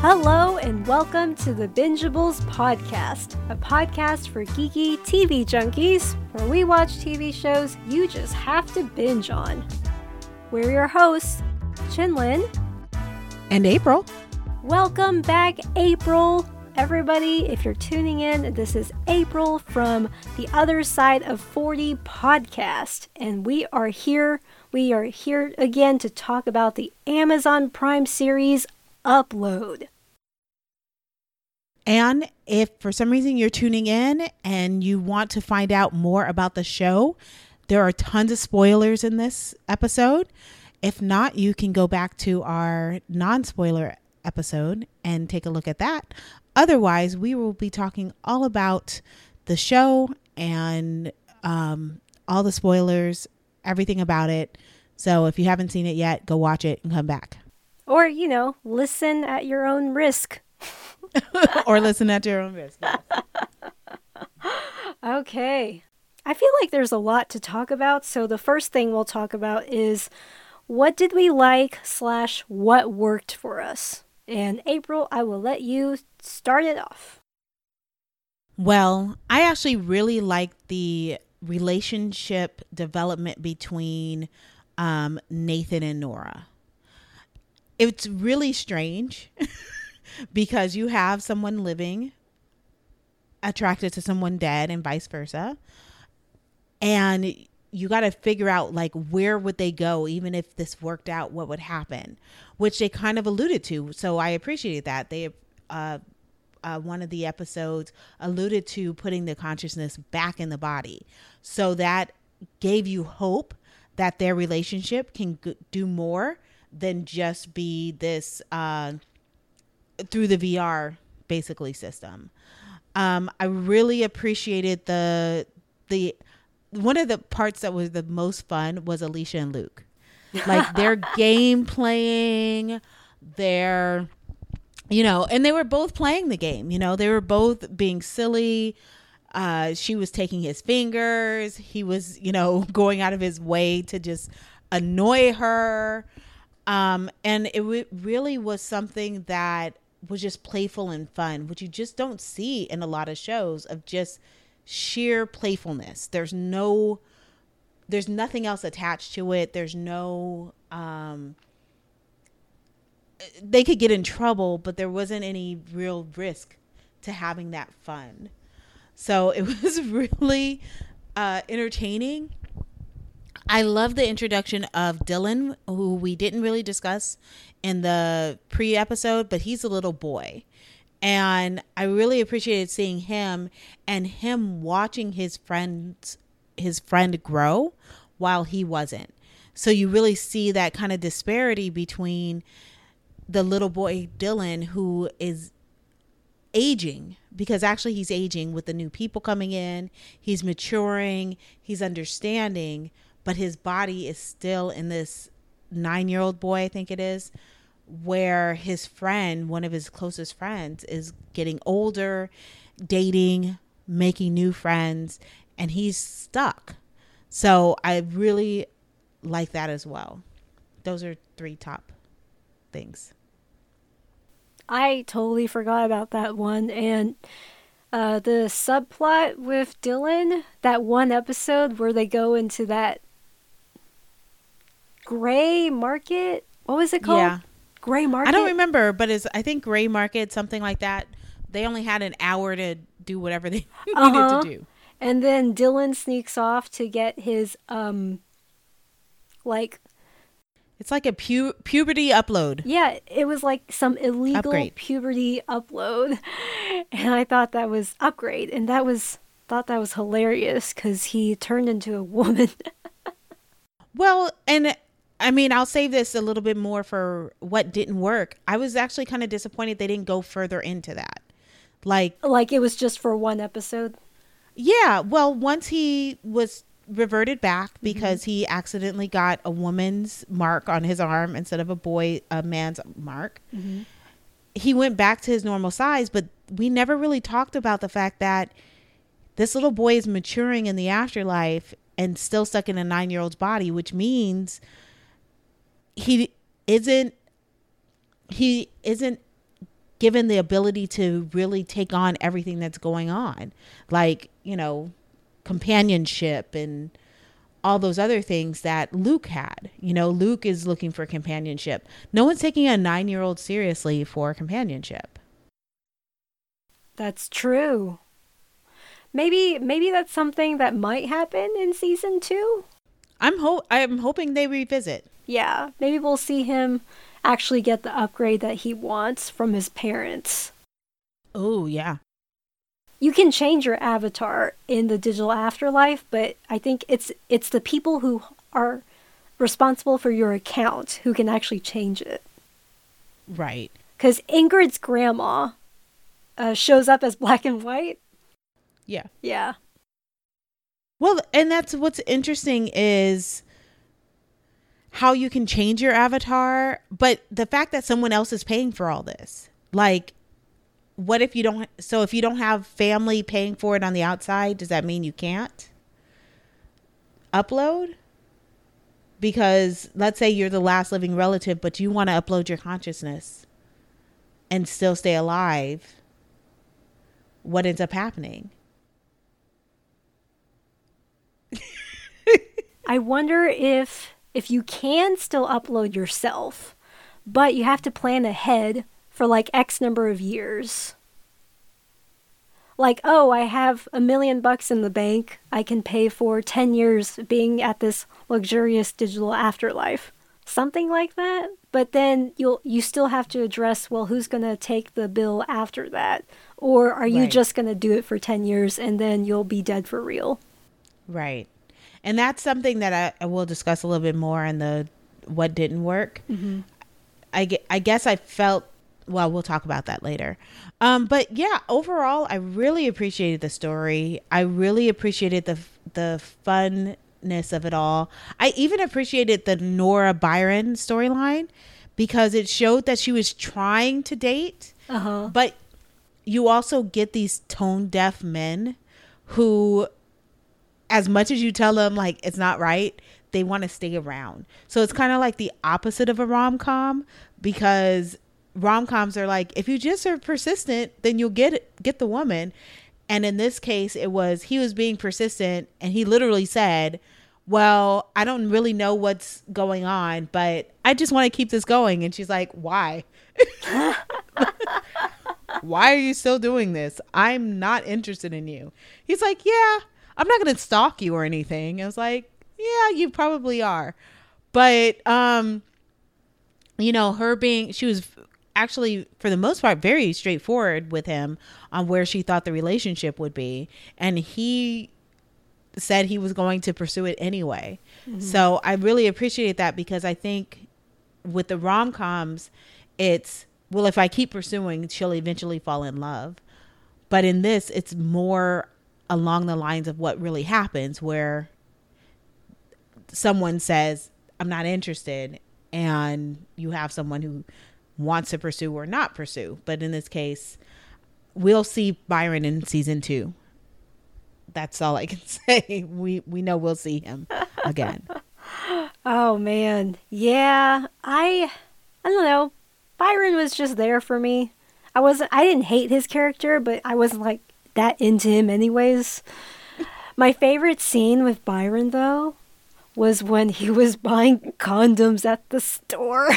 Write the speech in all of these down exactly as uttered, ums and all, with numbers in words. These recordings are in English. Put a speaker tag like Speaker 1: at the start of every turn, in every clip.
Speaker 1: Hello and welcome to the Bingeables Podcast, a podcast for geeky T V junkies, where we watch T V shows you just have to binge on. We're your hosts, Chinlin
Speaker 2: and April.
Speaker 1: Welcome back, April. Everybody, if you're tuning in, this is April from the Other Side of forty podcast, and we are here. We are here again to talk about the Amazon Prime series Upload.
Speaker 2: And if for some reason you're tuning in and you want to find out more about the show, there are tons of spoilers in this episode. If not, you can go back to our non-spoiler episode and take a look at that. Otherwise, we will be talking all about the show and um, all the spoilers, everything about it. So if you haven't seen it yet, go watch it and come back.
Speaker 1: Or, you know, listen at your own risk.
Speaker 2: Or listen at your own risk. Yes.
Speaker 1: Okay. I feel like there's a lot to talk about. So the first thing we'll talk about is what did we like slash what worked for us? And April, I will let you start it off.
Speaker 2: Well, I actually really liked the relationship development between um, Nathan and Nora. It's really strange because you have someone living attracted to someone dead and vice versa. And you got to figure out, like, where would they go? Even if this worked out, what would happen? Which they kind of alluded to. So I appreciated that. They, uh, uh, one of the episodes alluded to putting the consciousness back in the body. So that gave you hope that their relationship can g- do more than just be this uh, through the V R basically system. Um, I really appreciated the the one of the parts that was the most fun was Alicia and Luke, like their game playing, their you know, and they were both playing the game. You know, they were both being silly. Uh, she was taking his fingers. He was, you know, going out of his way to just annoy her. Um, and it w- really was something that was just playful and fun, which you just don't see in a lot of shows, of just sheer playfulness. There's no, there's nothing else attached to it. There's no, um, they could get in trouble, but there wasn't any real risk to having that fun. So it was really uh, entertaining. I love the introduction of Dylan, who we didn't really discuss in the pre-episode, but he's a little boy. And I really appreciated seeing him and him watching his friends, his friend grow while he wasn't. So you really see that kind of disparity between the little boy Dylan, who is aging, because actually he's aging with the new people coming in. He's maturing, he's understanding, but his body is still in this nine-year-old boy, I think it is, where his friend, one of his closest friends, is getting older, dating, making new friends, and he's stuck. So I really like that as well. Those are three top things.
Speaker 1: I totally forgot about that one. And uh, the subplot with Dylan, that one episode where they go into that gray market. What was it called?
Speaker 2: Yeah.
Speaker 1: Gray market?
Speaker 2: I don't remember, but it's, I think gray market, something like that. They only had an hour to do whatever they
Speaker 1: uh-huh.
Speaker 2: needed to do.
Speaker 1: And then Dylan sneaks off to get his, um, like...
Speaker 2: It's like a pu- puberty upload.
Speaker 1: Yeah, it was like some illegal
Speaker 2: Upgrade.
Speaker 1: puberty upload. And I thought that was upgrade. And that was, thought that was hilarious because he turned into a woman.
Speaker 2: Well, and I mean, I'll save this a little bit more for what didn't work. I was actually kind of disappointed they didn't go further into that. Like,
Speaker 1: like it was just for one episode.
Speaker 2: Yeah. Well, once he was reverted back because mm-hmm. he accidentally got a woman's mark on his arm instead of a boy, a man's mark. Mm-hmm. He went back to his normal size, but we never really talked about the fact that this little boy is maturing in the afterlife and still stuck in a nine-year-old's body, which means he isn't he isn't given the ability to really take on everything that's going on, like, you know, companionship and all those other things that Luke had. You know, Luke is looking for companionship. No one's taking a nine-year-old seriously for companionship.
Speaker 1: That's true. Maybe maybe that's something that might happen in season two.
Speaker 2: I'm ho- I'm hoping they revisit.
Speaker 1: Yeah, maybe we'll see him actually get the upgrade that he wants from his parents.
Speaker 2: Oh, yeah.
Speaker 1: You can change your avatar in the digital afterlife, but I think it's it's the people who are responsible for your account who can actually change it.
Speaker 2: Right.
Speaker 1: Because Ingrid's grandma uh, shows up as black and white.
Speaker 2: Yeah.
Speaker 1: Yeah.
Speaker 2: Well, and that's what's interesting is how you can change your avatar, but the fact that someone else is paying for all this. Like, what if you don't, so if you don't have family paying for it on the outside, does that mean you can't upload? Because let's say you're the last living relative, but you want to upload your consciousness and still stay alive. What ends up happening?
Speaker 1: I wonder if if you can still upload yourself, but you have to plan ahead for like X number of years. Like, oh, I have a million bucks in the bank. I can pay for ten years being at this luxurious digital afterlife. Something like that. But then you'll you still have to address, well, who's going to take the bill after that? Or are you
Speaker 2: Right.
Speaker 1: just going to do it for ten years and then you'll be dead for real?
Speaker 2: Right. And that's something that I, I will discuss a little bit more in the what didn't work.
Speaker 1: Mm-hmm.
Speaker 2: I, ge- I guess I felt, well, we'll talk about that later. Um, but yeah, overall, I really appreciated the story. I really appreciated the the funness of it all. I even appreciated the Nora Byron storyline because it showed that she was trying to date,
Speaker 1: Uh-huh.
Speaker 2: but you also get these tone deaf men who, as much as you tell them like it's not right, they want to stay around. So it's kind of like the opposite of a rom-com, because rom-coms are like, if you just are persistent, then you'll get it, get the woman. And in this case, it was, he was being persistent and he literally said, well, I don't really know what's going on, but I just want to keep this going. And she's like, why? Why are you still doing this? I'm not interested in you. He's like, yeah, I'm not going to stalk you or anything. I was like, yeah, you probably are. But, um, you know, her being, she was actually, for the most part, very straightforward with him on where she thought the relationship would be. And he said he was going to pursue it anyway. Mm-hmm. So I really appreciate that, because I think with the rom-coms, it's, well, if I keep pursuing, she'll eventually fall in love. But in this, it's more along the lines of what really happens, where someone says, I'm not interested, and you have someone who wants to pursue or not pursue. But in this case, we'll see Byron in season two. That's all I can say. We we know we'll see him again.
Speaker 1: Oh man. Yeah. I I don't know. Byron was just there for me. I wasn't I didn't hate his character, but I wasn't like that into him anyways. My favorite scene with Byron though was when he was buying condoms at the store.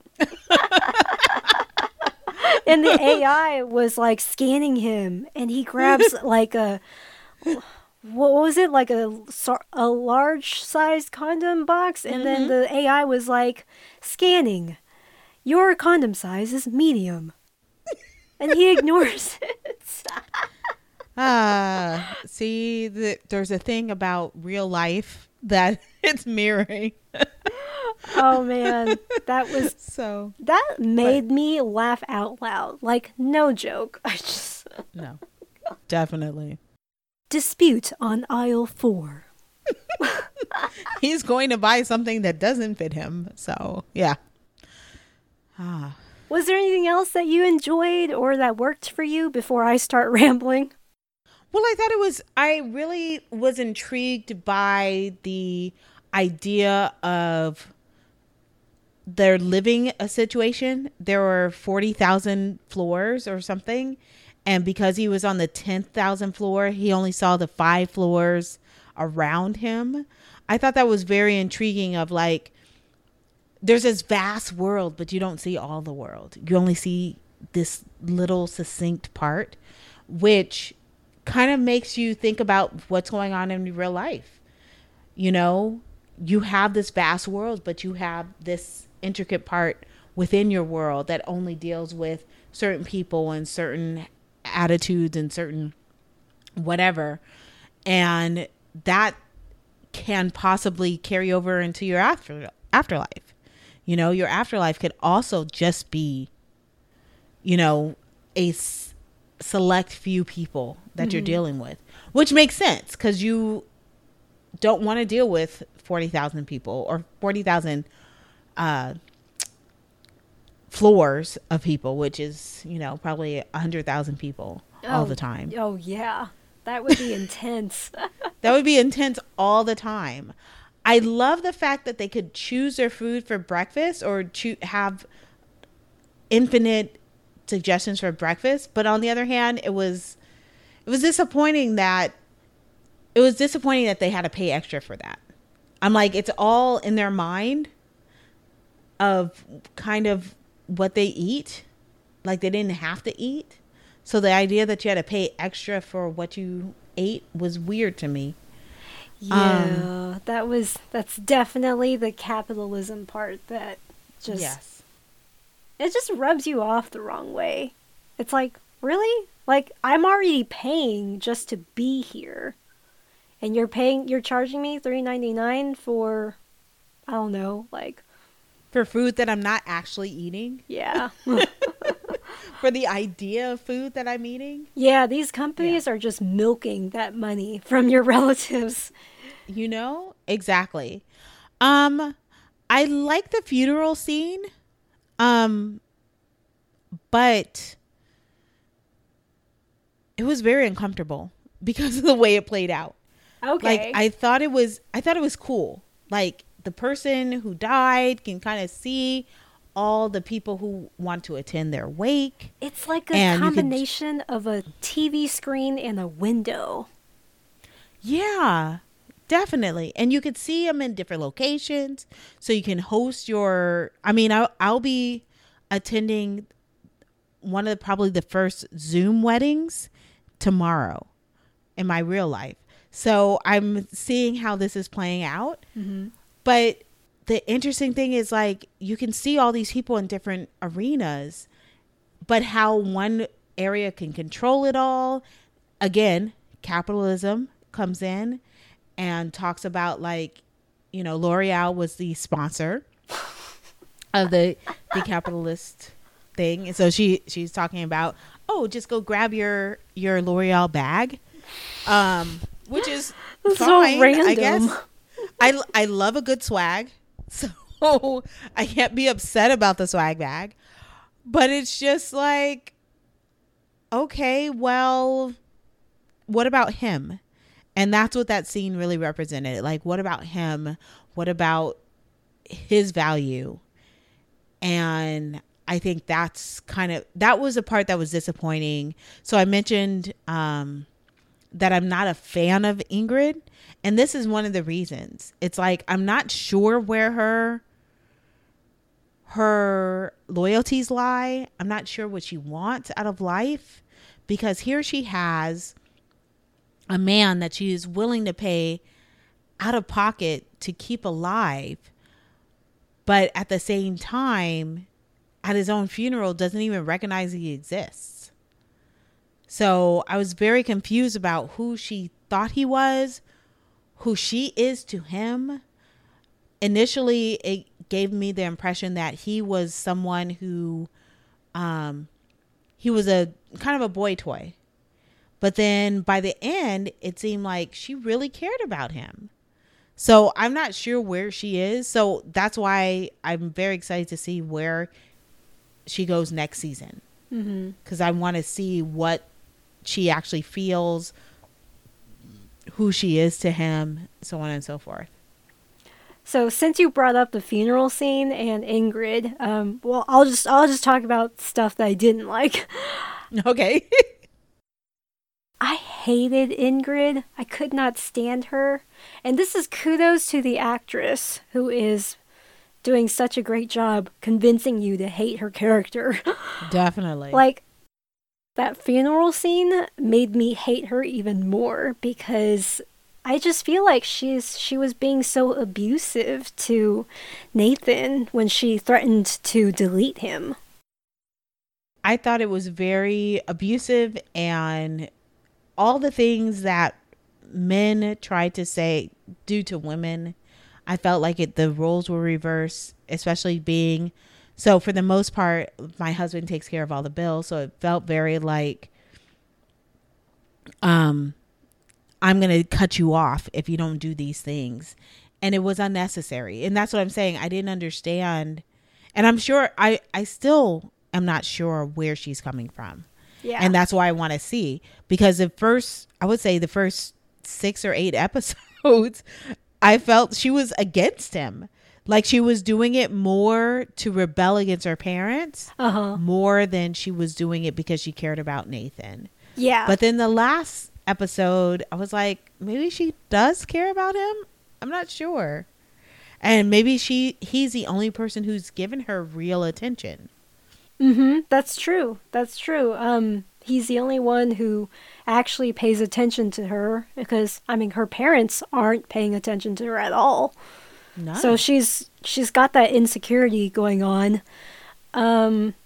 Speaker 1: And the A I was like scanning him, and he grabs like a, what was it, like a, a large sized condom box, and mm-hmm. then the A I was like, scanning, your condom size is medium. And he ignores it.
Speaker 2: Ah, uh, see, the, there's a thing about real life that it's mirroring.
Speaker 1: Oh man, that was
Speaker 2: so
Speaker 1: that made but, me laugh out loud. Like, no joke. I just
Speaker 2: no, definitely.
Speaker 1: Dispute on aisle four.
Speaker 2: He's going to buy something that doesn't fit him. So yeah.
Speaker 1: Ah. Was there anything else that you enjoyed or that worked for you before I start rambling?
Speaker 2: Well, I thought it was, I really was intrigued by the idea of their living a situation, there were forty thousand floors or something. And because he was on the tenth thousand floor, he only saw the five floors around him. I thought that was very intriguing of like, there's this vast world, but you don't see all the world. You only see this little succinct part, which kind of makes you think about what's going on in real life. You know, you have this vast world, but you have this intricate part within your world that only deals with certain people and certain attitudes and certain whatever. And that can possibly carry over into your after afterlife. You know, your afterlife could also just be, you know, a s- select few people that mm-hmm. you're dealing with, which makes sense because you don't want to deal with forty thousand people or forty thousand uh, floors of people, which is, you know, probably one hundred thousand people oh, all the time.
Speaker 1: Oh, yeah. That would be intense.
Speaker 2: That would be intense all the time. I love the fact that they could choose their food for breakfast or cho- have infinite suggestions for breakfast. But on the other hand, it was it was disappointing that it was disappointing that they had to pay extra for that. I'm like, it's all in their mind of kind of what they eat. Like they didn't have to eat. So the idea that you had to pay extra for what you ate was weird to me.
Speaker 1: Yeah, um, that was, that's definitely the capitalism part that just,
Speaker 2: yes.
Speaker 1: It just rubs you off the wrong way. It's like, really? Like, I'm already paying just to be here. And you're paying, you're charging me three ninety-nine for, I don't know, like.
Speaker 2: For food that I'm not actually eating?
Speaker 1: Yeah.
Speaker 2: For the idea of food that I'm eating?
Speaker 1: Yeah, these companies yeah. are just milking that money from your relatives.
Speaker 2: You know? Exactly. Um, I like the funeral scene. Um, but it was very uncomfortable because of the way it played out.
Speaker 1: Okay.
Speaker 2: Like I thought it was I thought it was cool. Like the person who died can kind of see all the people who want to attend their wake.
Speaker 1: It's like a combination could, of a T V screen and a window.
Speaker 2: Yeah, definitely. And you could see them in different locations. So you can host your, I mean, I'll, I'll be attending one of the, probably the first Zoom weddings tomorrow in my real life. So I'm seeing how this is playing out. Mm-hmm. But the interesting thing is like you can see all these people in different arenas, but how one area can control it all. Again, capitalism comes in and talks about like, you know, L'Oreal was the sponsor of the the capitalist thing. And so she she's talking about, oh, just go grab your your L'Oreal bag. Um, which is
Speaker 1: fine,
Speaker 2: so
Speaker 1: random.
Speaker 2: I guess. I I love a good swag. So I can't be upset about the swag bag, but it's just like, okay, well, what about him? And that's what that scene really represented. Like, what about him? What about his value? And I think that's kind of, that was the part that was disappointing. So I mentioned um, that I'm not a fan of Ingrid. And this is one of the reasons. It's like, I'm not sure where her, her loyalties lie. I'm not sure what she wants out of life, because here she has a man that she is willing to pay out of pocket to keep alive. But at the same time, at his own funeral, doesn't even recognize he exists. So I was very confused about who she thought he was, who she is to him. Initially, it gave me the impression that he was someone who, um, he was a kind of a boy toy. But then by the end, it seemed like she really cared about him. So I'm not sure where she is. So that's why I'm very excited to see where she goes next season. Mm-hmm. Because I want to see what she actually feels, who she is to him, so on and so forth.
Speaker 1: So since you brought up the funeral scene and Ingrid, um, well, I'll just I'll just talk about stuff that I didn't like.
Speaker 2: Okay.
Speaker 1: I hated Ingrid. I could not stand her. And this is kudos to the actress who is doing such a great job convincing you to hate her character.
Speaker 2: Definitely.
Speaker 1: Like, that funeral scene made me hate her even more because I just feel like she's she was being so abusive to Nathan when she threatened to delete him.
Speaker 2: I thought it was very abusive, and all the things that men try to say do to women, I felt like it the roles were reversed, especially being so for the most part my husband takes care of all the bills, so it felt very like um I'm going to cut you off if you don't do these things, and it was unnecessary. And that's what I'm saying. I didn't understand, and I'm sure I I still am not sure where she's coming from.
Speaker 1: Yeah.
Speaker 2: And that's why I want to see, because the first, I would say the first six or eight episodes, I felt she was against him. Like she was doing it more to rebel against her parents,
Speaker 1: uh-huh.
Speaker 2: more than she was doing it because she cared about Nathan.
Speaker 1: Yeah.
Speaker 2: But then the last episode, I was like, maybe she does care about him. I'm not sure. And maybe she, he's the only person who's given her real attention.
Speaker 1: Mm-hmm. That's true. That's true. Um, he's the only one who actually pays attention to her because, I mean, her parents aren't paying attention to her at all.
Speaker 2: No.
Speaker 1: So she's she's got that insecurity going on. Um,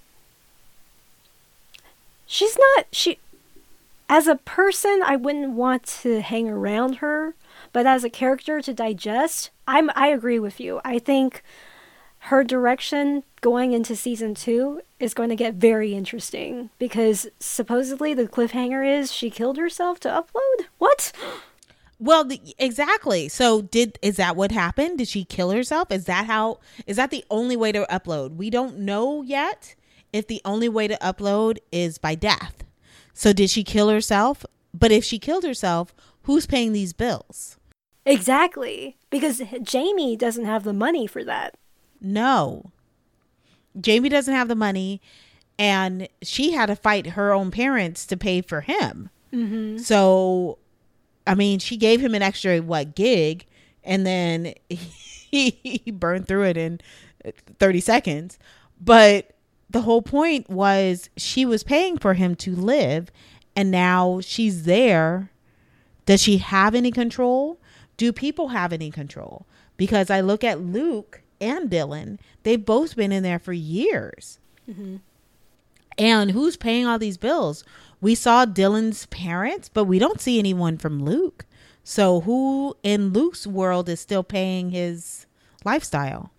Speaker 1: she's not she. As a person, I wouldn't want to hang around her, but as a character to digest, I'm I agree with you. I think her direction going into season two is going to get very interesting because supposedly the cliffhanger is she killed herself to upload. What?
Speaker 2: Well, the, exactly. So did, is that what happened? Did she kill herself? Is that how, is that the only way to upload? We don't know yet if the only way to upload is by death. So did she kill herself? But if she killed herself, who's paying these bills?
Speaker 1: Exactly. Because Jamie doesn't have the money for that.
Speaker 2: No. Jamie doesn't have the money, and she had to fight her own parents to pay for him.
Speaker 1: Mm-hmm.
Speaker 2: So, I mean, she gave him an extra, what, gig, and then he, he burned through it in thirty seconds. But the whole point was she was paying for him to live, and now she's there. Does she have any control? Do people have any control? Because I look at Luke and Dylan, they've both been in there for years.
Speaker 1: Mm-hmm.
Speaker 2: And who's paying all these bills? We saw Dylan's parents, but we don't see anyone from Luke. So who in Luke's world is still paying his lifestyle?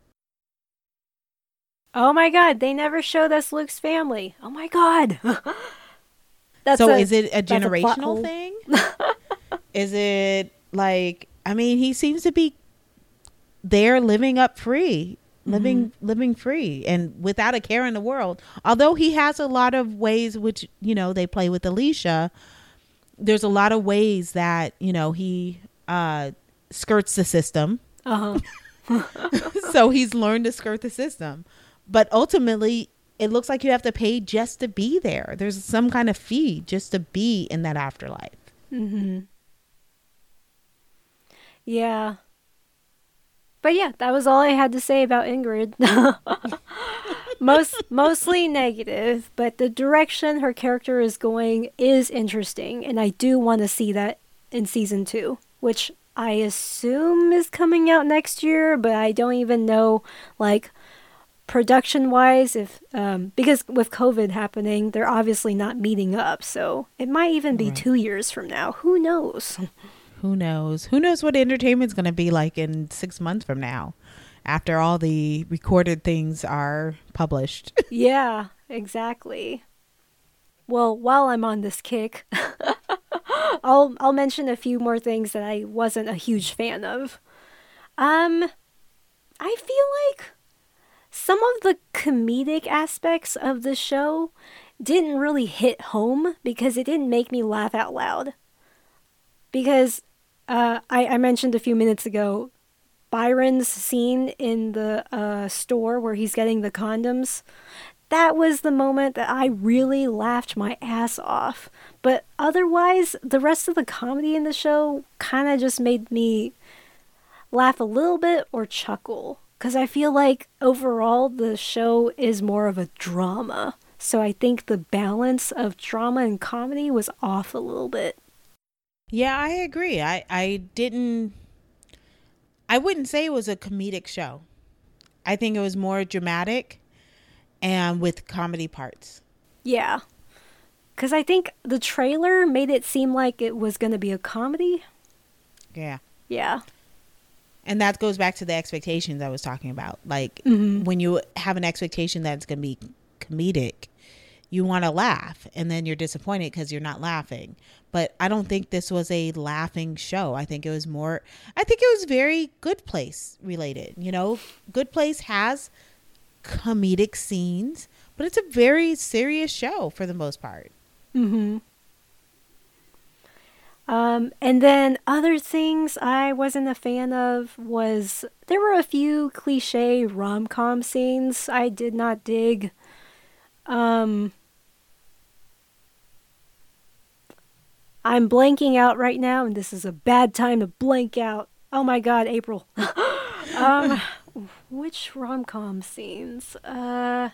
Speaker 1: Oh my God, they never showed us Luke's family. Oh my God. That's
Speaker 2: so
Speaker 1: a,
Speaker 2: is it a
Speaker 1: that's a plot
Speaker 2: generational
Speaker 1: hole.
Speaker 2: thing? Is it like, I mean, he seems to be there living up free, living, mm-hmm. living free and without a care in the world. Although he has a lot of ways, which, you know, they play with Alicia. There's a lot of ways that, you know, he uh, skirts the system.
Speaker 1: Uh-huh.
Speaker 2: So he's learned to skirt the system. But ultimately, it looks like you have to pay just to be there. There's some kind of fee just to be in that afterlife.
Speaker 1: Mm-hmm. Yeah. But yeah, that was all I had to say about Ingrid. Most mostly negative, but the direction her character is going is interesting, and I do want to see that in season two, which I assume is coming out next year, but I don't even know, like, production-wise, if um, because with COVID happening, they're obviously not meeting up, so it might even be right. two years from now. Who knows?
Speaker 2: Who knows? Who knows what entertainment's going to be like in six months from now after all the recorded things are published?
Speaker 1: Yeah, exactly. Well, while I'm on this kick, I'll I'll mention a few more things that I wasn't a huge fan of. Um, I feel like some of the comedic aspects of the show didn't really hit home because it didn't make me laugh out loud. Because Uh, I, I mentioned a few minutes ago, Byron's scene in the uh, store where he's getting the condoms. That was the moment that I really laughed my ass off. But otherwise, the rest of the comedy in the show kind of just made me laugh a little bit or chuckle. Because I feel like overall the show is more of a drama. So I think the balance of drama and comedy was off a little bit.
Speaker 2: Yeah, I agree. I, I didn't... I wouldn't say it was a comedic show. I think it was more dramatic and with comedy parts.
Speaker 1: Yeah. Because I think the trailer made it seem like it was going to be a comedy.
Speaker 2: Yeah.
Speaker 1: Yeah.
Speaker 2: And that goes back to the expectations I was talking about. Like,
Speaker 1: mm-hmm.
Speaker 2: when you have an expectation that it's going to be comedic, you want to laugh. And then you're disappointed because you're not laughing. But I don't think this was a laughing show. I think it was more... I think it was very Good Place related. You know, Good Place has comedic scenes, but it's a very serious show for the most part.
Speaker 1: Mm-hmm. Um, and then other things I wasn't a fan of was there were a few cliche rom-com scenes I did not dig. Um, I'm blanking out right now, and this is a bad time to blank out. Oh my God, April. um, which rom-com scenes? Uh,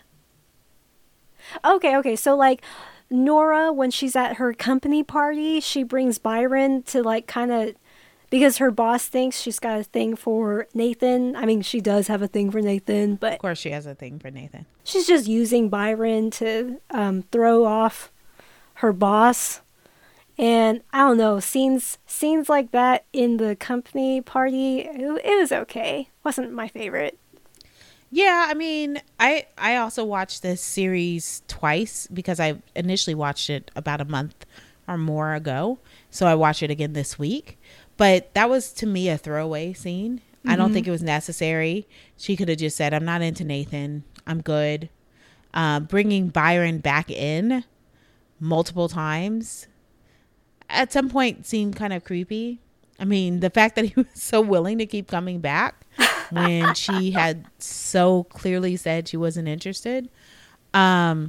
Speaker 1: okay, okay, so like Nora, when she's at her company party, she brings Byron to like kind of, because her boss thinks she's got a thing for Nathan. I mean, she does have a thing for Nathan, but
Speaker 2: of course she has a thing for Nathan.
Speaker 1: She's just using Byron to um, throw off her boss. And I don't know, scenes scenes like that in the company party, it, it was okay. Wasn't my favorite.
Speaker 2: Yeah, I mean, I I also watched this series twice because I initially watched it about a month or more ago. So I watched it again this week. But that was, to me, a throwaway scene. Mm-hmm. I don't think it was necessary. She could have just said, I'm not into Nathan. I'm good. Uh, bringing Byron back in multiple times at some point seemed kind of creepy. I mean, the fact that he was so willing to keep coming back when she had so clearly said she wasn't interested. Um,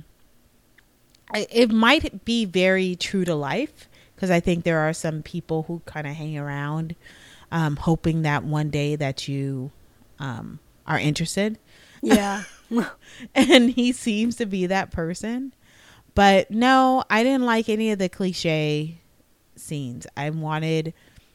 Speaker 2: it might be very true to life, because I think there are some people who kind of hang around um, hoping that one day that you um, are interested.
Speaker 1: Yeah.
Speaker 2: And he seems to be that person. But no, I didn't like any of the cliche scenes. I wanted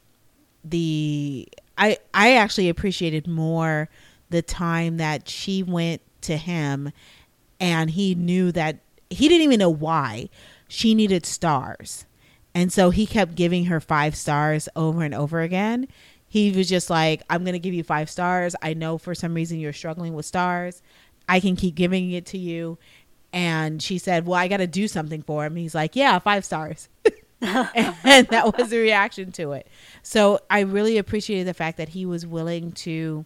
Speaker 2: the... I, I actually appreciated more the time that she went to him and he knew that... He didn't even know why she needed stars. And so he kept giving her five stars over and over again. He was just like, I'm going to give you five stars. I know for some reason you're struggling with stars. I can keep giving it to you. And she said, well, I got to do something for him. He's like, yeah, five stars. And that was the reaction to it. So I really appreciated the fact that he was willing to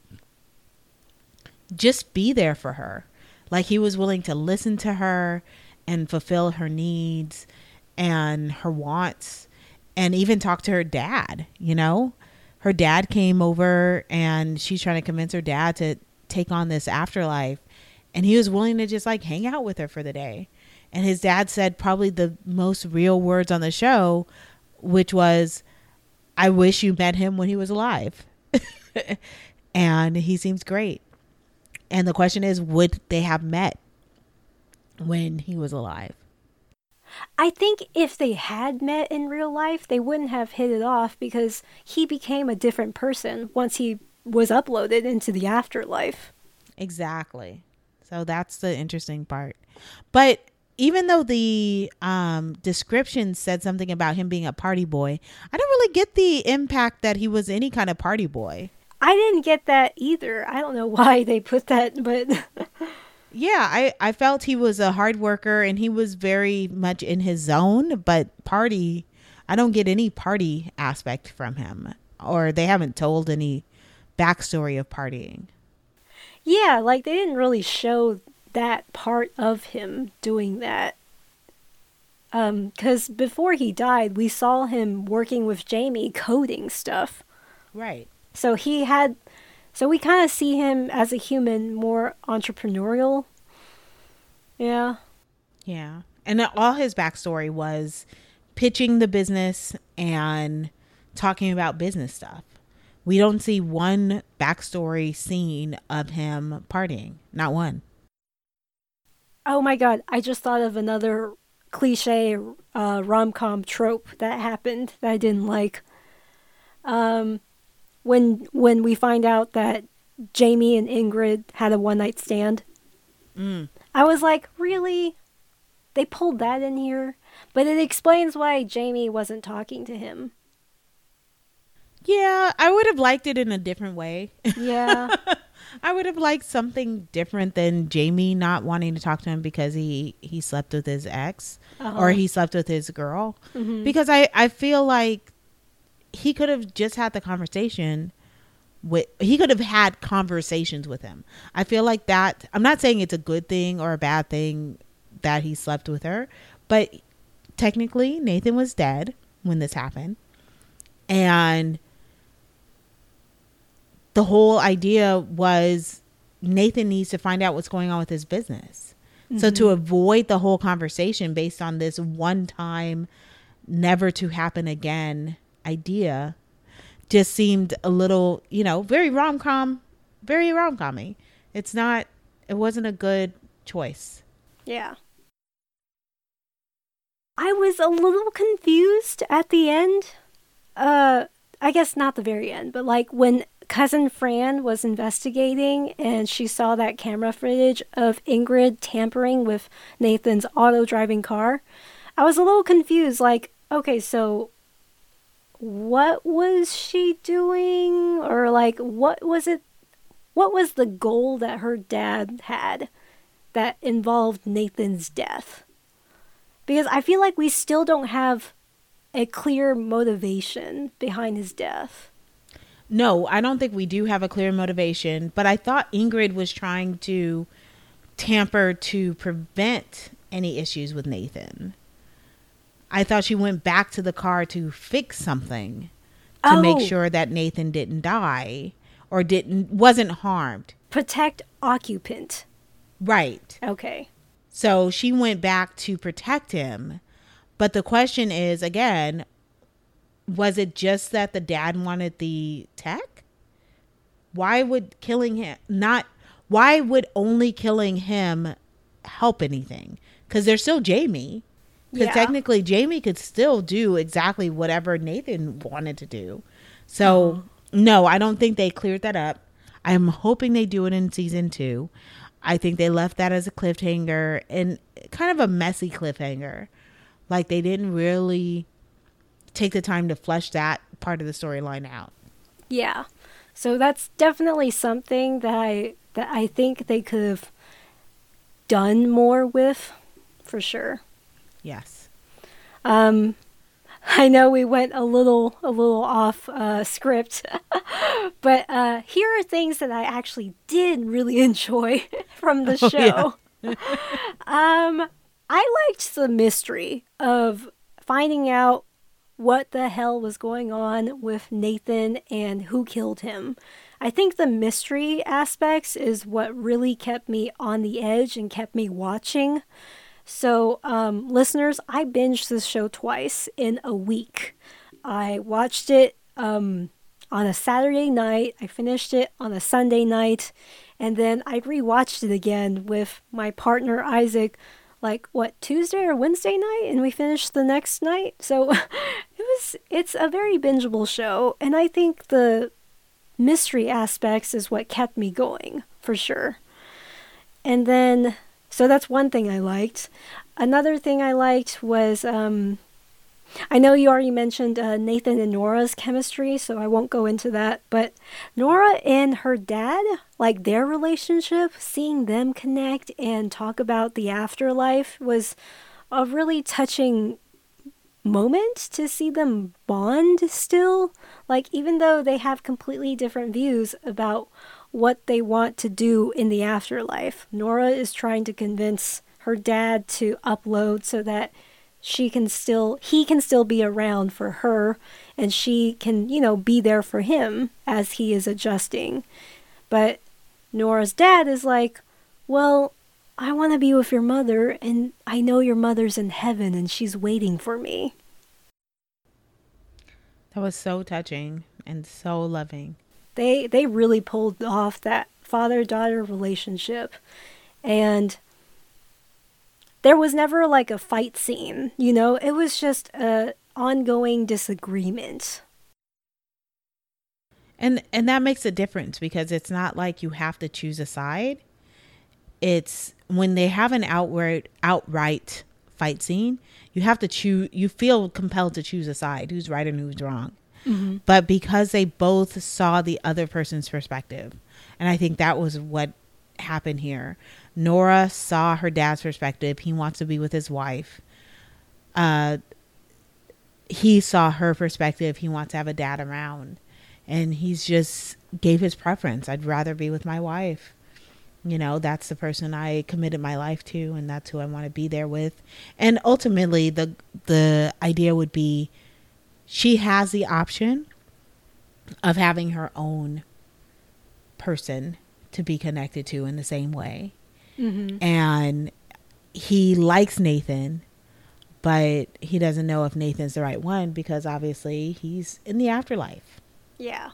Speaker 2: just be there for her. Like, he was willing to listen to her and fulfill her needs and her wants, and even talk to her dad. You know, her dad came over and she's trying to convince her dad to take on this afterlife, and he was willing to just like hang out with her for the day. And his dad said probably the most real words on the show, which was, I wish you met him when he was alive. And he seems great. And the question is, would they have met when he was alive?
Speaker 1: I think if they had met in real life, they wouldn't have hit it off, because he became a different person once he was uploaded into the afterlife.
Speaker 2: Exactly. So that's the interesting part. But even though the um, description said something about him being a party boy, I don't really get the impact that he was any kind of party boy.
Speaker 1: I didn't get that either. I don't know why they put that, but...
Speaker 2: Yeah, I, I felt he was a hard worker and he was very much in his zone, but party, I don't get any party aspect from him, or they haven't told any backstory of partying.
Speaker 1: Yeah, like they didn't really show that part of him doing that. Um, 'cause before he died, we saw him working with Jamie coding stuff.
Speaker 2: Right.
Speaker 1: So he had So we kind of see him as a human more entrepreneurial. Yeah.
Speaker 2: Yeah. And all his backstory was pitching the business and talking about business stuff. We don't see one backstory scene of him partying. Not one.
Speaker 1: Oh my God. I just thought of another cliche uh, rom-com trope that happened that I didn't like. Um, when when we find out that Jamie and Ingrid had a one-night stand.
Speaker 2: Mm.
Speaker 1: I was like, really? They pulled that in here? But it explains why Jamie wasn't talking to him.
Speaker 2: Yeah, I would have liked it in a different way.
Speaker 1: Yeah.
Speaker 2: I would have liked something different than Jamie not wanting to talk to him because he, he slept with his ex uh-huh. or he slept with his girl. Mm-hmm. Because I, I feel like he could have just had the conversation with, he could have had conversations with him. I feel like that, I'm not saying it's a good thing or a bad thing that he slept with her, but technically Nathan was dead when this happened. And the whole idea was Nathan needs to find out what's going on with his business. Mm-hmm. So to avoid the whole conversation based on this one time, never to happen again idea just seemed a little, you know, very rom-com, very rom-com-y. It's not, it wasn't a good choice.
Speaker 1: Yeah. I was a little confused at the end. Uh, I guess not the very end, but like when Cousin Fran was investigating and she saw that camera footage of Ingrid tampering with Nathan's auto-driving car, I was a little confused. Like, okay, so what was she doing? Or like, what was it? What was the goal that her dad had that involved Nathan's death? Because I feel like we still don't have a clear motivation behind his death.
Speaker 2: No, I don't think we do have a clear motivation, but I thought Ingrid was trying to tamper to prevent any issues with Nathan. I thought she went back to the car to fix something to
Speaker 1: oh.
Speaker 2: make sure that Nathan didn't die or didn't wasn't harmed.
Speaker 1: Protect occupant.
Speaker 2: Right.
Speaker 1: Okay.
Speaker 2: So she went back to protect him. But the question is, again, was it just that the dad wanted the tech? Why would killing him not, why would only killing him help anything? Because there's still Jamie. Because yeah. technically Jamie could still do exactly whatever Nathan wanted to do. So, mm-hmm. no, I don't think they cleared that up. I'm hoping they do it in season two. I think they left that as a cliffhanger and kind of a messy cliffhanger. Like they didn't really take the time to flesh that part of the storyline out.
Speaker 1: Yeah. So that's definitely something that I that I think they could have done more with, for sure.
Speaker 2: Yes.
Speaker 1: Um I know we went a little a little off uh, script, but uh, here are things that I actually did really enjoy from the show. Oh, yeah. um, I liked the mystery of finding out what the hell was going on with Nathan and who killed him. I think the mystery aspects is what really kept me on the edge and kept me watching. So, um, listeners, I binged this show twice in a week. I watched it um, on a Saturday night. I finished it on a Sunday night. And then I rewatched it again with my partner, Isaac, like, what, Tuesday or Wednesday night? And we finished the next night. So, it was, it's a very bingeable show. And I think the mystery aspects is what kept me going, for sure. And then... So that's one thing I liked. Another thing I liked was, um, I know you already mentioned uh, Nathan and Nora's chemistry, so I won't go into that. But Nora and her dad, like their relationship, seeing them connect and talk about the afterlife was a really touching moment to see them bond still. Like, even though they have completely different views about what they want to do in the afterlife. Nora is trying to convince her dad to upload so that she can still, he can still be around for her and she can, you know, be there for him as he is adjusting. But Nora's dad is like, well, I want to be with your mother, and I know your mother's in heaven and she's waiting for me.
Speaker 2: That was so touching and so loving.
Speaker 1: They they really pulled off that father-daughter relationship. And there was never like a fight scene, you know? It was just a ongoing disagreement.
Speaker 2: And and that makes a difference because it's not like you have to choose a side. It's when they have an outright outright fight scene, you have to choose, you feel compelled to choose a side, who's right and who's wrong. Mm-hmm. But because they both saw the other person's perspective, and I think that was what happened here. Nora saw her dad's perspective. He wants to be with his wife. Uh, he saw her perspective. He wants to have a dad around. And he's just gave his preference. I'd rather be with my wife. You know, that's the person I committed my life to, and that's who I want to be there with. And ultimately, the the idea would be she has the option of having her own person to be connected to in the same way. Mm-hmm. And he likes Nathan, but he doesn't know if Nathan's the right one because obviously he's in the afterlife.
Speaker 1: Yeah.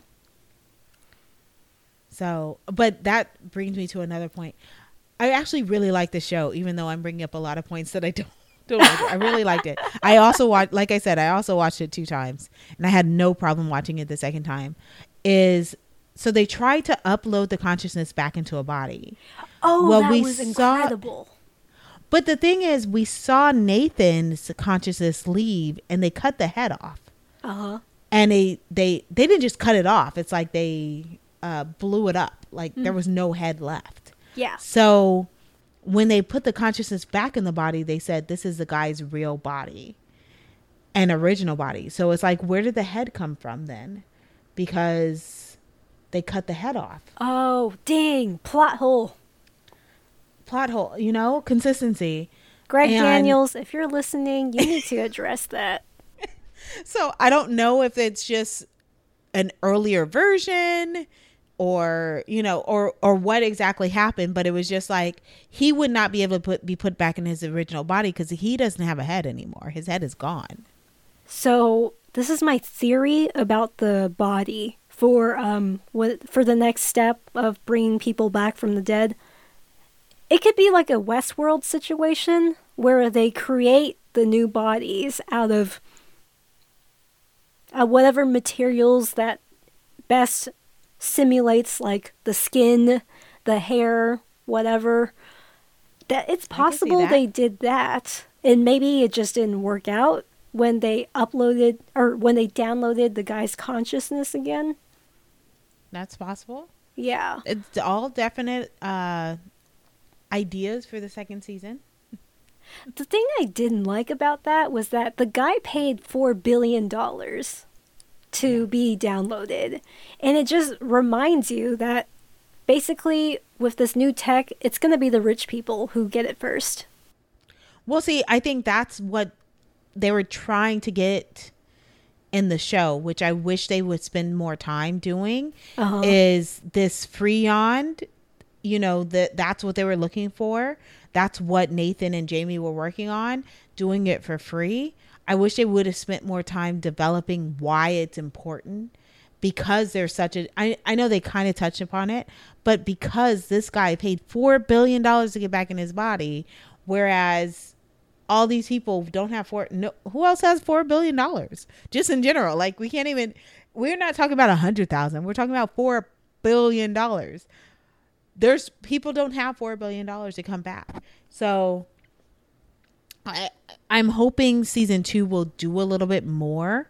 Speaker 2: So, but that brings me to another point. I actually really like the show, even though I'm bringing up a lot of points that I don't, don't like. I really liked it. I also watched, like I said, I also watched it two times and I had no problem watching it the second time. Is so they tried to upload the consciousness back into a body.
Speaker 1: Oh, well, that we was saw, incredible.
Speaker 2: But the thing is, we saw Nathan's consciousness leave and they cut the head off.
Speaker 1: Uh-huh.
Speaker 2: And they, they, they didn't just cut it off. It's like they uh, blew it up. Like mm. there was no head left.
Speaker 1: Yeah.
Speaker 2: So when they put the consciousness back in the body, they said, this is the guy's real body and original body. So it's like, where did the head come from then? Because they cut the head off.
Speaker 1: Oh, dang. Plot hole.
Speaker 2: Plot hole, you know, consistency.
Speaker 1: Greg and Daniels, if you're listening, you need to address that.
Speaker 2: So I don't know if it's just an earlier version or, you know, or, or what exactly happened, but it was just like, he would not be able to put, be put back in his original body because he doesn't have a head anymore. His head is gone.
Speaker 1: So this is my theory about the body for, um, what, for the next step of bringing people back from the dead. It could be like a Westworld situation where they create the new bodies out of Uh, whatever materials that best simulates like the skin, the hair, whatever. That it's possible that. They did that, and maybe it just didn't work out when they uploaded or when they downloaded the guy's consciousness again.
Speaker 2: That's possible.
Speaker 1: Yeah,
Speaker 2: it's all definite uh, ideas for the second season.
Speaker 1: The thing I didn't like about that was that the guy paid four billion dollars to yeah. be downloaded. And it just reminds you that basically with this new tech, it's going to be the rich people who get it first.
Speaker 2: Well, see, I think that's what they were trying to get in the show, which I wish they would spend more time doing, uh-huh. is this Freon, you know, that that's what they were looking for. That's what Nathan and Jamie were working on, doing it for free. I wish they would have spent more time developing why it's important, because there's such a, I, I know they kind of touched upon it, but because this guy paid four billion dollars to get back in his body, whereas all these people don't have four, no, who else has four billion dollars? Just in general, like we can't even, we're not talking about a hundred thousand. We're talking about four billion dollars. There's people don't have four billion dollars to come back. So I, I'm hoping season two will do a little bit more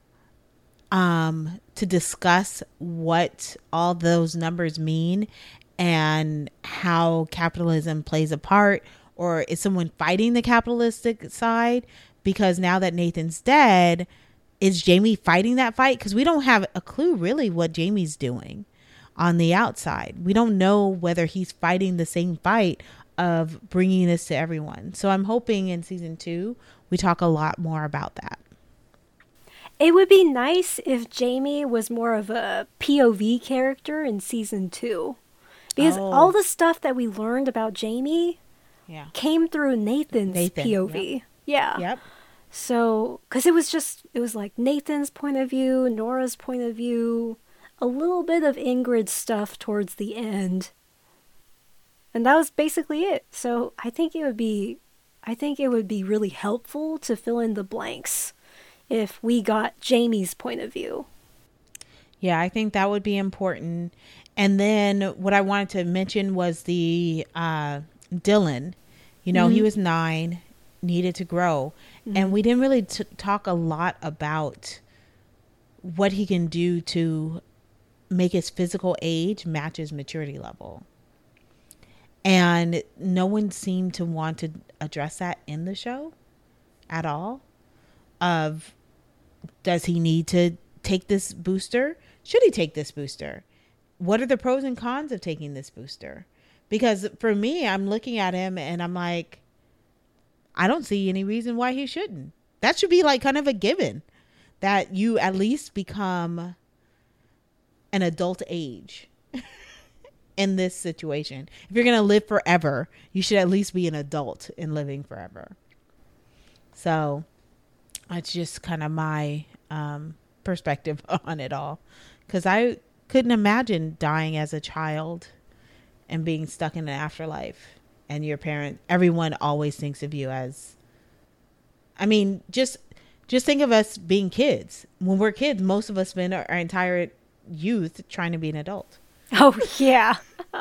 Speaker 2: um, to discuss what all those numbers mean and how capitalism plays a part, or is someone fighting the capitalistic side? Because now that Nathan's dead, is Jamie fighting that fight? Because we don't have a clue really what Jamie's doing on the outside. We don't know whether he's fighting the same fight of bringing this to everyone. So I'm hoping in season two, we talk a lot more about that.
Speaker 1: It would be nice if Jamie was more of a P O V character in season two. Because
Speaker 2: Oh.
Speaker 1: all the stuff that we learned about Jamie
Speaker 2: Yeah.
Speaker 1: came through Nathan's
Speaker 2: Nathan,
Speaker 1: P O V.
Speaker 2: Yep.
Speaker 1: Yeah.
Speaker 2: Yep.
Speaker 1: So, because it was just, it was like Nathan's point of view, Nora's point of view, a little bit of Ingrid's stuff towards the end. And that was basically it. So I think it would be, I think it would be really helpful to fill in the blanks if we got Jamie's point of view.
Speaker 2: Yeah, I think that would be important. And then what I wanted to mention was the uh, Dylan. You know, mm-hmm. he was nine, needed to grow. Mm-hmm. And we didn't really t- talk a lot about what he can do to make his physical age match his maturity level. And no one seemed to want to address that in the show at all. Of, does he need to take this booster? Should he take this booster? What are the pros and cons of taking this booster? Because for me, I'm looking at him and I'm like, I don't see any reason why he shouldn't. That should be like kind of a given, that you at least become an adult age in this situation. If you're going to live forever, you should at least be an adult in living forever. So it's just kind of my um, perspective on it all. Because I couldn't imagine dying as a child and being stuck in an afterlife. And your parent, everyone always thinks of you as, I mean, just just think of us being kids. When we're kids, most of us spend our, our entire youth trying to be an adult.
Speaker 1: Oh, yeah.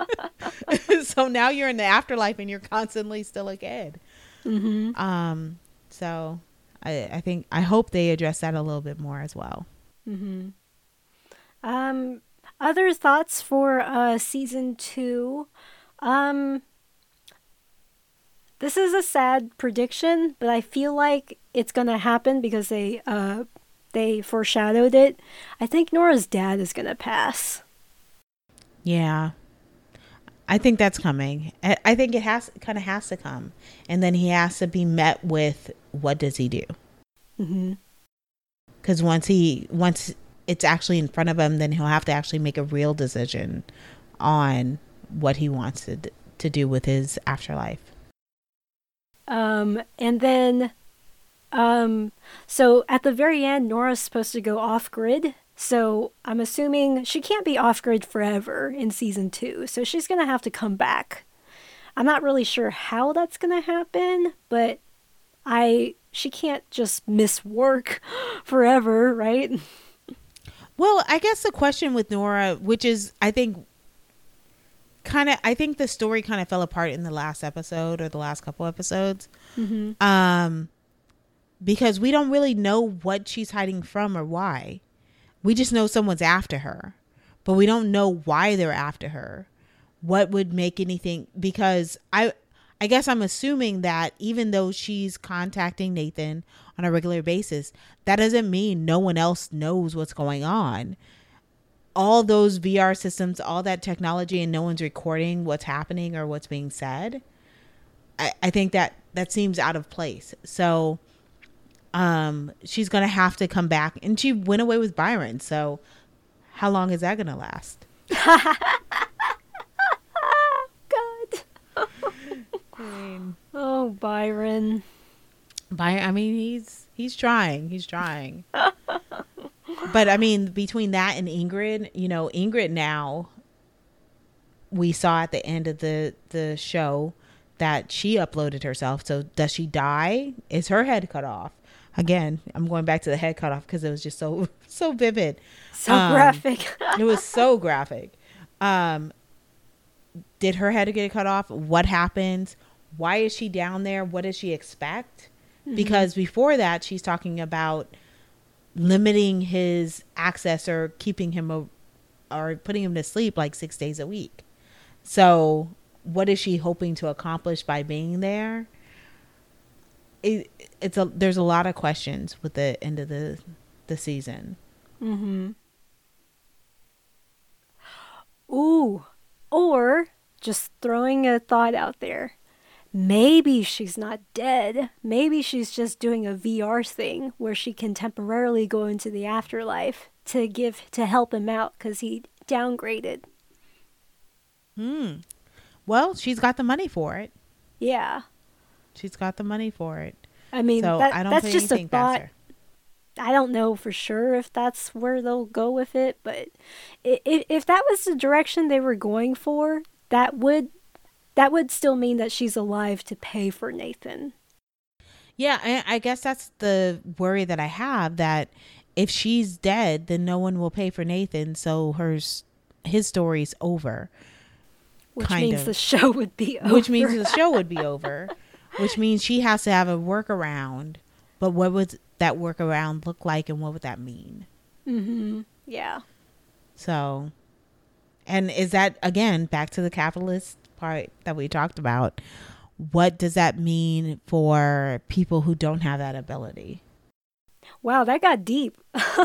Speaker 2: So now you're in the afterlife and you're constantly still a kid.
Speaker 1: Mm-hmm.
Speaker 2: Um, so I, I think, I hope they address that a little bit more as well.
Speaker 1: Mm-hmm. Um, other thoughts for uh, season two. Um, this is a sad prediction, but I feel like it's going to happen because they, uh, they foreshadowed it. I think Nora's dad is going to pass.
Speaker 2: Yeah, I think that's coming. I, I think it has kind of has to come, and then he has to be met with, what does he do?
Speaker 1: Mm-hmm.
Speaker 2: Because once he once it's actually in front of him, then he'll have to actually make a real decision on what he wants to to do with his afterlife.
Speaker 1: Um, and then, um, so at the very end, Nora's supposed to go off grid. So I'm assuming she can't be off grid forever in season two. So she's going to have to come back. I'm not really sure how that's going to happen, but I, she can't just miss work forever, right?
Speaker 2: Well, I guess the question with Nora, which is, I think, kind of, I think the story kind of fell apart in the last episode or the last couple episodes.
Speaker 1: Mm-hmm.
Speaker 2: Um, because we don't really know what she's hiding from or why. We just know someone's after her, but we don't know why they're after her. What would make anything, because I, I guess I'm assuming that even though she's contacting Nathan on a regular basis, that doesn't mean no one else knows what's going on. All those V R systems, all that technology, and no one's recording what's happening or what's being said. I, I think that that seems out of place. So um, she's going to have to come back, and she went away with Byron. So how long is that going to last?
Speaker 1: God.
Speaker 2: I mean,
Speaker 1: oh, Byron.
Speaker 2: Byron, I mean, he's, he's trying, he's trying. But I mean, between that and Ingrid, you know, Ingrid now, we saw at the end of the, the show that she uploaded herself. So does she die? Is her head cut off? Again, I'm going back to the head cut off because it was just so, so vivid.
Speaker 1: So
Speaker 2: um,
Speaker 1: graphic.
Speaker 2: It was so graphic. Um, did her head get cut off? What happened? Why is she down there? What does she expect? Mm-hmm. Because before that, she's talking about limiting his access or keeping him a, or putting him to sleep like six days a week. So what is she hoping to accomplish by being there? It, it's a, there's a lot of questions with the end of the, the season.
Speaker 1: Mm-hmm. Ooh, or just throwing a thought out there. maybe she's not dead. Maybe she's just doing a V R thing where she can temporarily go into the afterlife to give to help him out because he downgraded.
Speaker 2: Hmm. Well, she's got the money for it.
Speaker 1: Yeah.
Speaker 2: She's got the money for it.
Speaker 1: I mean,
Speaker 2: so
Speaker 1: that,
Speaker 2: I don't
Speaker 1: that's
Speaker 2: put
Speaker 1: just a
Speaker 2: anything
Speaker 1: thought.
Speaker 2: past her.
Speaker 1: I don't know for sure if that's where they'll go with it, but if, if that was the direction they were going for, that would that would still mean that she's alive to pay for Nathan.
Speaker 2: Yeah, I, I guess that's the worry that I have, that if she's dead, then no one will pay for Nathan, so her his story's over.
Speaker 1: Which
Speaker 2: kind
Speaker 1: means
Speaker 2: of.
Speaker 1: the show would be over.
Speaker 2: Which means the show would be over. Which means she has to have a workaround. But what would that workaround look like, and what would that mean?
Speaker 1: Mm-hmm. Yeah.
Speaker 2: So, and is that, again, back to the capitalist part that we talked about, what does that mean for people who don't have that ability?
Speaker 1: Wow, that got deep.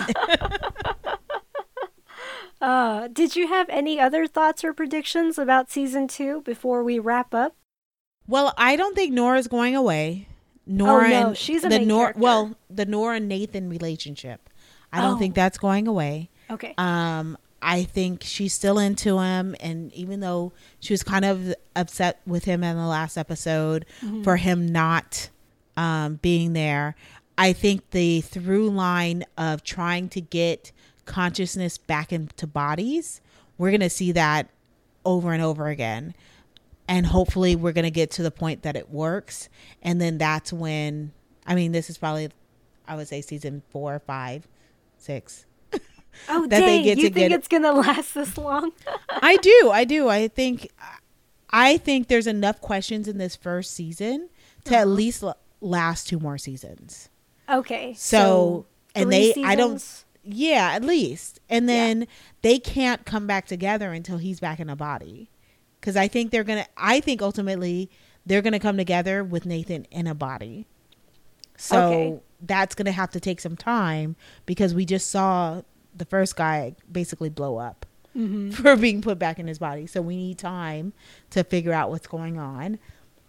Speaker 1: uh, did you have any other thoughts or predictions about season two before we wrap up?
Speaker 2: Well, I don't think Nora's going away. Nora
Speaker 1: oh, no,
Speaker 2: and
Speaker 1: she's a
Speaker 2: the
Speaker 1: main
Speaker 2: Nora,
Speaker 1: character.
Speaker 2: well, the Nora and Nathan relationship. I don't
Speaker 1: Oh.
Speaker 2: think that's going away.
Speaker 1: Okay.
Speaker 2: Um, I think she's still into him, and even though she was kind of upset with him in the last episode
Speaker 1: Mm-hmm.
Speaker 2: for him not um, being there, I think the through line of trying to get consciousness back into bodies, we're going to see that over and over again. And hopefully we're going to get to the point that it works. And then that's when, I mean, this is probably, I would say season four, five, six.
Speaker 1: Oh,
Speaker 2: that
Speaker 1: dang,
Speaker 2: they get
Speaker 1: you
Speaker 2: to
Speaker 1: think
Speaker 2: get-
Speaker 1: it's going to last this long?
Speaker 2: I do. I do. I think, I think there's enough questions in this first season to
Speaker 1: Uh-huh.
Speaker 2: at least l- last two more seasons.
Speaker 1: Okay.
Speaker 2: So, and
Speaker 1: three
Speaker 2: they, I don't,
Speaker 1: seasons?
Speaker 2: yeah, at least. And then they can't come back together until he's back in a body. Because I think they're going to, I think ultimately they're going to come together with Nathan in a body. So
Speaker 1: Okay.
Speaker 2: that's going to have to take some time, because we just saw the first guy basically blow up
Speaker 1: Mm-hmm.
Speaker 2: for being put back in his body. So we need time to figure out what's going on.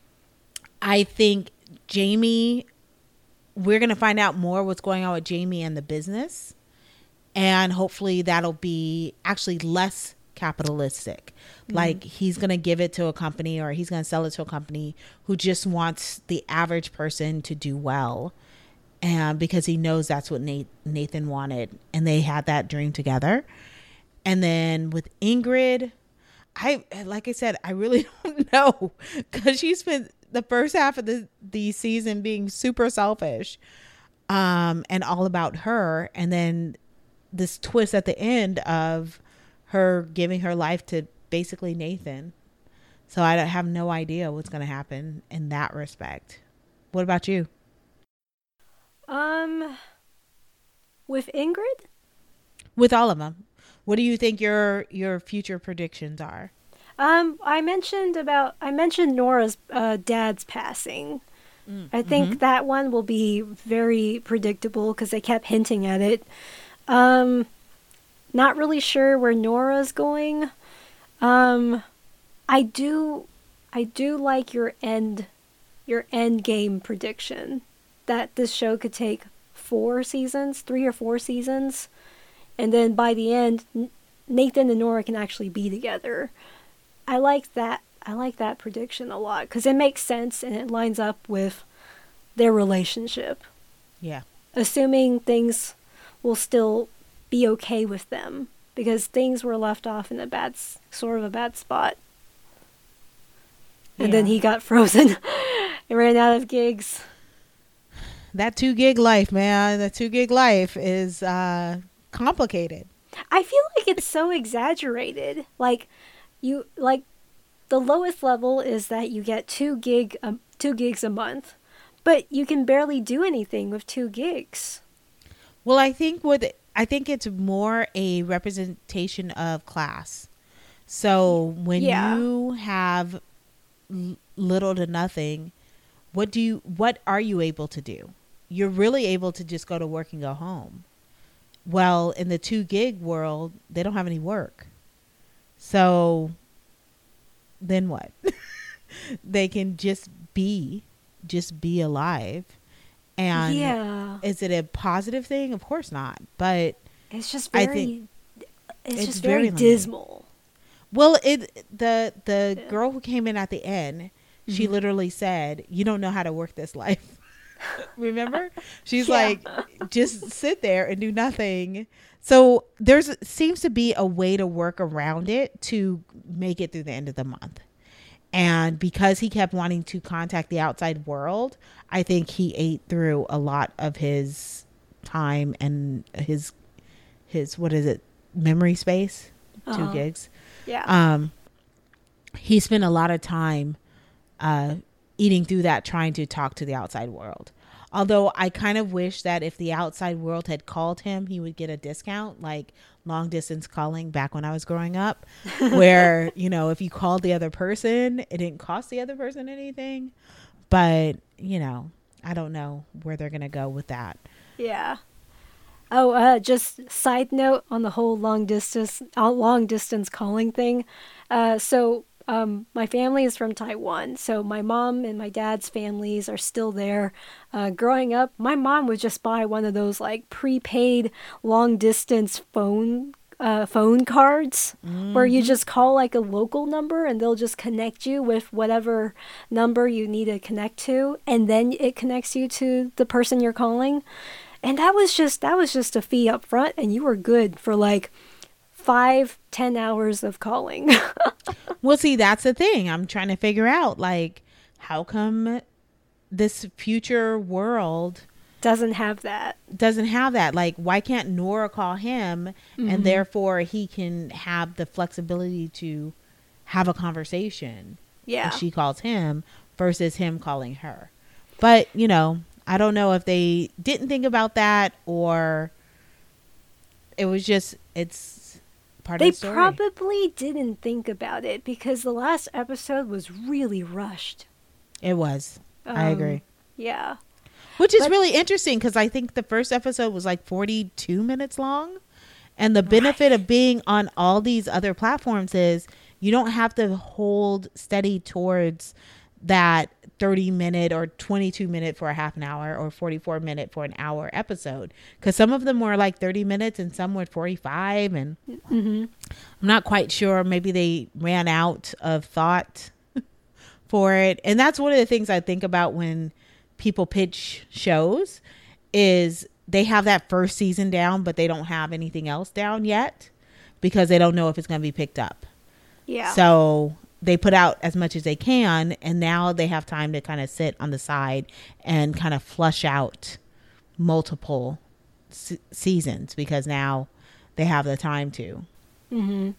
Speaker 2: I think Jamie, we're going to find out more what's going on with Jamie and the business. And hopefully that'll be actually less capitalistic.
Speaker 1: Mm-hmm.
Speaker 2: Like he's going to give it to a company, or he's going to sell it to a company who just wants the average person to do well. And because he knows that's what Nate, Nathan wanted, and they had that dream together. And then with Ingrid, I, like I said, I really don't know, because she spent the first half of the, the season being super selfish, um, and all about her. And then this twist at the end of her giving her life to basically Nathan. So I don't- have no idea what's going to happen in that respect. What about you?
Speaker 1: Um, with Ingrid?
Speaker 2: With all of them, what do you think your your future predictions are?
Speaker 1: Um, I mentioned about I mentioned Nora's uh, dad's passing.
Speaker 2: Mm,
Speaker 1: I think
Speaker 2: mhm.
Speaker 1: that one will be very predictable because they kept hinting at it. Um, not really sure where Nora's going. Um, I do, I do like your end, your end game prediction that this show could take four seasons, three or four seasons, and then by the end, N- Nathan and Nora can actually be together. I like that. I like that prediction a lot because it makes sense and it lines up with their relationship.
Speaker 2: Yeah.
Speaker 1: Assuming things will still be okay with them because things were left off in a bad, s- sort of a bad spot. And then
Speaker 2: Yeah.
Speaker 1: he got frozen and ran out of gigs.
Speaker 2: That two gig life, man. That two gig life is uh, complicated.
Speaker 1: I feel like it's so exaggerated. Like you, like the lowest level is that you get two gig, um, two gigs a month, but you can barely do anything with two gigs.
Speaker 2: Well, I think with I think it's more a representation of class. So when
Speaker 1: Yeah.
Speaker 2: you have l- little to nothing, what do you what are you able to do? You're really able to just go to work and go home. Well, in the two gig world, they don't have any work. So then what? They can just be, just be alive. And
Speaker 1: yeah,
Speaker 2: is it a positive thing? Of course not. But
Speaker 1: it's just very,
Speaker 2: I think
Speaker 1: it's,
Speaker 2: it's
Speaker 1: just very,
Speaker 2: very
Speaker 1: dismal.
Speaker 2: well, it the the girl who came in at the end, she
Speaker 1: Mm-hmm.
Speaker 2: literally said, "You don't know how to work this life." Remember? She's
Speaker 1: Yeah.
Speaker 2: like, just sit there and do nothing. So there's seems to be a way to work around it to make it through the end of the month. And because he kept wanting to contact the outside world, I think he ate through a lot of his time and his his what is it? Memory space? Two
Speaker 1: Uh-huh.
Speaker 2: gigs.
Speaker 1: Yeah.
Speaker 2: Um he spent a lot of time uh, eating through that, trying to talk to the outside world. Although I kind of wish that if the outside world had called him, he would get a discount, like long distance calling back when I was growing up, where, you know, if you called the other person, it didn't cost the other person anything. But, you know, I don't know where they're going to go with that.
Speaker 1: Yeah. Oh, uh, just side note on the whole long distance, uh, long distance calling thing. Uh, so, um, my family is from Taiwan, so my mom and my dad's families are still there. Uh, growing up, my mom would just buy one of those like prepaid long distance phone uh, phone cards where you just call like a local number and they'll just connect you with whatever number you need to connect to, and then it connects you to the person you're calling. And that was just that was just a fee up front, and you were good for like five, ten hours of calling.
Speaker 2: Well, see, that's the thing. I'm trying to figure out, like, how come this future world
Speaker 1: Doesn't have that.
Speaker 2: doesn't have that? Like, why can't Nora call him
Speaker 1: Mm-hmm.
Speaker 2: and therefore he can have the flexibility to have a conversation
Speaker 1: Yeah.
Speaker 2: if she calls him versus him calling her? But, you know, I don't know if they didn't think about that or it was just, it's part
Speaker 1: They
Speaker 2: of the story.
Speaker 1: probably didn't think about it because the last episode was really rushed.
Speaker 2: It was. I
Speaker 1: Um,
Speaker 2: agree.
Speaker 1: Yeah.
Speaker 2: Which is
Speaker 1: But-
Speaker 2: really interesting because I think the first episode was like forty-two minutes long. And the benefit of being on all these other platforms is you don't have to hold steady towards that thirty minute or twenty-two minute for a half an hour or forty-four minute for an hour episode. Because some of them were like thirty minutes and some were forty-five. And
Speaker 1: Mm-hmm.
Speaker 2: I'm not quite sure. Maybe they ran out of thought for it. And that's one of the things I think about when people pitch shows is they have that first season down, but they don't have anything else down yet because they don't know if it's going to be picked up.
Speaker 1: Yeah.
Speaker 2: So they put out as much as they can, and now they have time to kind of sit on the side and kind of flush out multiple se- seasons because now they have the time to.
Speaker 1: Mm-hmm.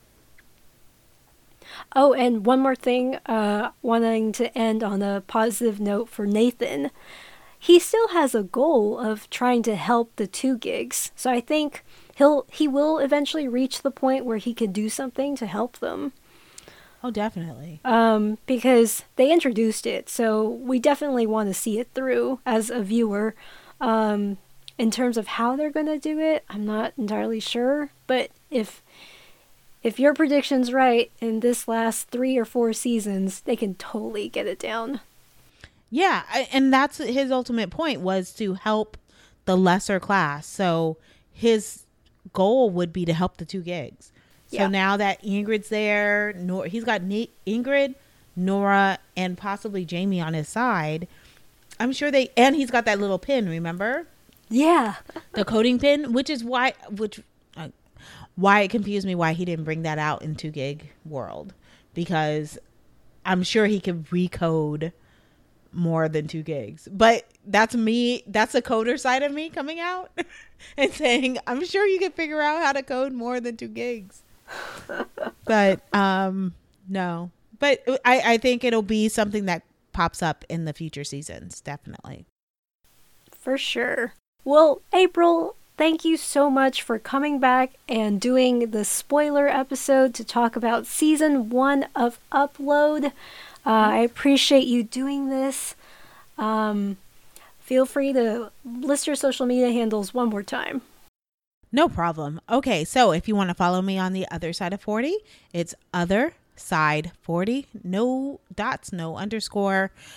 Speaker 1: Oh, and one more thing, uh, wanting to end on a positive note for Nathan. He still has a goal of trying to help the two gigs. So I think he'll he will eventually reach the point where he can do something to help them.
Speaker 2: Oh, definitely.
Speaker 1: Um, because they introduced it, so we definitely want to see it through as a viewer. Um, in terms of how they're going to do it, I'm not entirely sure. But if if your prediction's right, in this last three or four seasons, they can totally get it down.
Speaker 2: Yeah, I- and that's his ultimate point was to help the lesser class. So his goal would be to help the two gigs. So
Speaker 1: Yeah.
Speaker 2: now that Ingrid's there, Nor- he's got Ne- Ingrid, Nora, and possibly Jamie on his side. I'm sure they, and he's got that little pin, remember?
Speaker 1: Yeah.
Speaker 2: The coding pin, which is why, which, uh, why it confused me why he didn't bring that out in two gig world, because I'm sure he could recode more than two gigs. But that's me. That's a coder side of me coming out and saying, I'm sure you can figure out how to code more than two gigs. But um, no. But I, I think it'll be something that pops up in the future seasons. Definitely.
Speaker 1: For sure. Well, April, thank you so much for coming back and doing the spoiler episode to talk about season one of Upload. Uh, I appreciate you doing this. Um, feel free to list your social media handles one more time.
Speaker 2: No problem. Okay, so if you want to follow me on the other side of forty, it's other side forty. No dots, no underscore.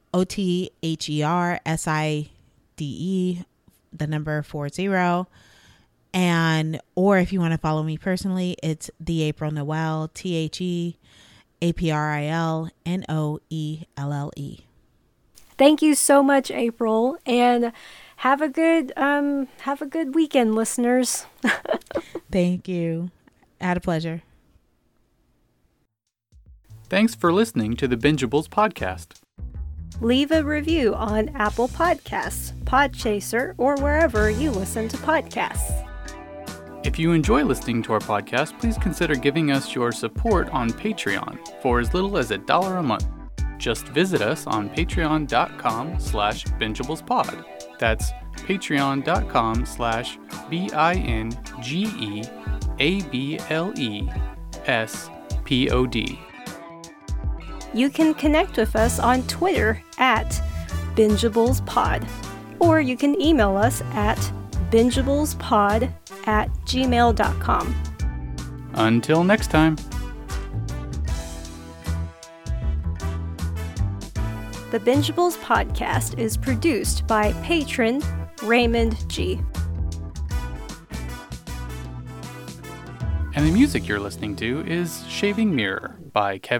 Speaker 2: O T H E R S I D E, the number four zero. And, or if you want to follow me personally, it's the April Noelle, T H E A P R I L N O E L L E.
Speaker 1: Thank you so much, April, and have a good um have a good weekend, listeners.
Speaker 2: Thank you. I had a pleasure.
Speaker 3: Thanks for listening to the Bingeables podcast.
Speaker 1: Leave a review on Apple Podcasts, Podchaser, or wherever you listen to podcasts.
Speaker 3: If you enjoy listening to our podcast, please consider giving us your support on Patreon for as little as a dollar a month. Just visit us on patreon.com slash bingeablespod. That's patreon.com slash B-I-N-G-E-A-B-L-E-S-P-O-D.
Speaker 1: You can connect with us on Twitter at bingeablespod, or you can email us at bingeablespod at gmail dot com.
Speaker 3: Until next time.
Speaker 1: The Bingeables podcast is produced by patron Raymond G.
Speaker 3: And the music you're listening to is Shaving Mirror by Kevin